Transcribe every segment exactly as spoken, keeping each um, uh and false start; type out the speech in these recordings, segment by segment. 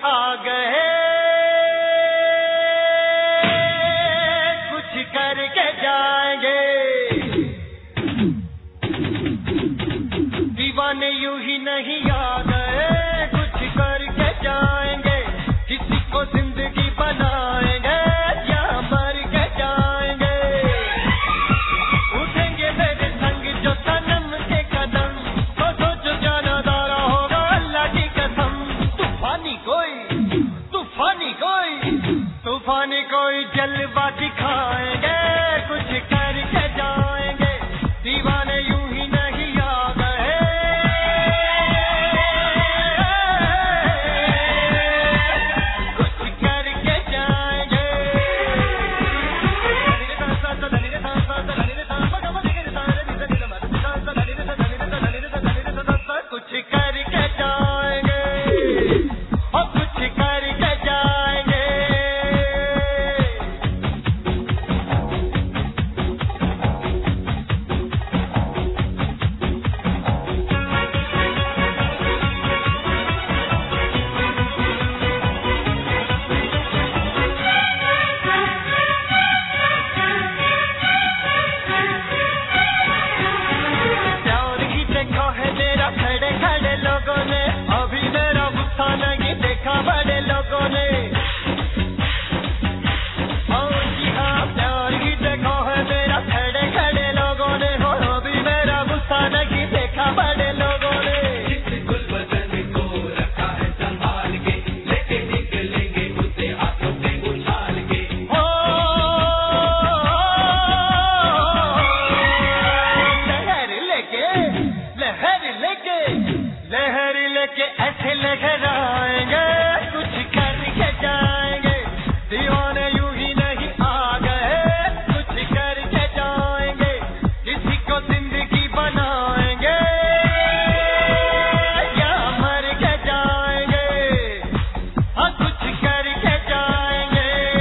आ गए, कुछ करके जाएंगे। दीवाने यूं ही नहीं आ गए, कुछ करके जाएंगे। किसी को जिंदगी बनाएंगे या मर के जाएंगे। उठेंगे मेरे संग जो सनम के कदम, तो सोचो क्या नजारा होगा अल्लाह की कसम। तूफानी कोई तूफानी कोई तूफानी कोई जलवा दिखाएंगे, कुछ करके जाएंगे। दीवाने यूं ही नहीं आ गए, कुछ करके जाएंगे। कुछ करके जाएंगे और कुछ करके जाएंगे। प्यार ही देखा है मेरा खड़े खड़े लोगों ने, अभी मेरा गुस्सा नहीं देखा बड़े लोगों ने। और जी हाँ, प्यार ही देखा है मेरा खड़े खड़े लोगों ने, हो अभी मेरा गुस्सा नहीं देखा बड़े लोगों ने। गुल बदन को रखा है संभाल के, लेके निकलेंगे उसे हाथों से उछाल के। हो लहर लेके लहर लेके लहर लेके ऐसे लहराएंगे, कुछ करके जाएंगे। दीवाने यूं ही नहीं आ गए, कुछ करके जाएंगे। किसी को जिंदगी बनाएंगे या मर के जाएंगे। हाँ, कुछ करके जाएंगे।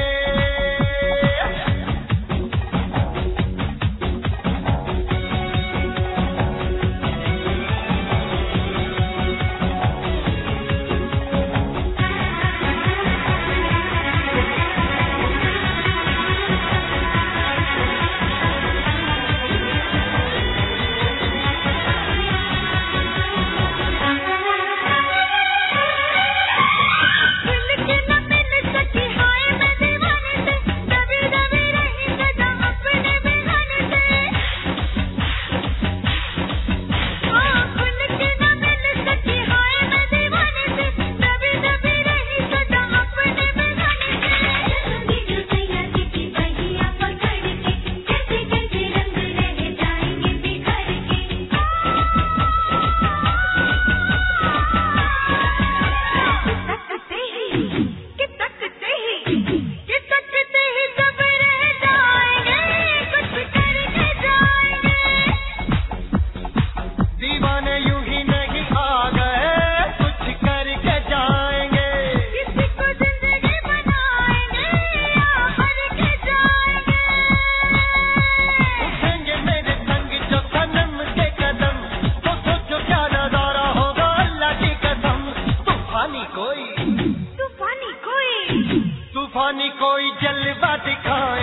खुल के न मिल सकी हाय मैं दीवाने से, दबी दबी रही सदा अपने बिहाने से। हाँ, खुल के न मिल सकी हाय मैं दीवाने से, दबी दबी रही सदा अपने बिहाने से। जो सैया की पहिया पकड़ के, कैसे कैसे रंग रह जाएंगे बिखर के। तकते ही कि तकते ही कि तकते ही सब रह जाएंगे, कुछ करके जाएंगे। दीवाने यूं ही नहीं आ गए, कुछ करके जाएंगे। किसी को जिंदगी बनाएंगे या मर के जाएंगे। उठेंगे मेरे संग जो सनम के कदम, तो सोचो क्या नजारा होगा अल्लाह की कसम। तूफानी कोई तूफानी कोई तूफानी कोई जलवा दिखाएंगे,